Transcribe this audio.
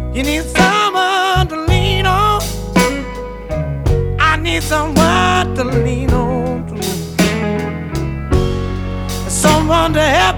You need someone to lean on. I need someone to lean on to. Someone to help